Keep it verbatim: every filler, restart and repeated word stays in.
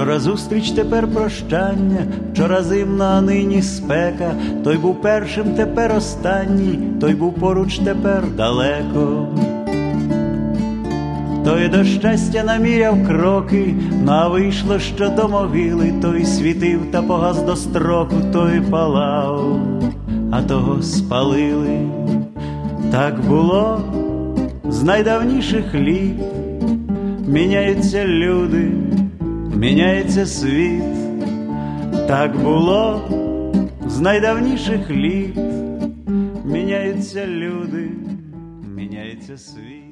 Вчора зустріч, тепер прощання, вчора зимна, а нині спека. Той був першим, тепер останній, той був поруч, тепер далеко. Той до щастя наміряв кроки, ну а вийшло, що до могили. Той світив та погас до строку, той палав, а того спалили. Так було з найдавніших літ. Міняються люди, міняється світ. Так було з найдавніших літ. Міняються люди, міняється світ.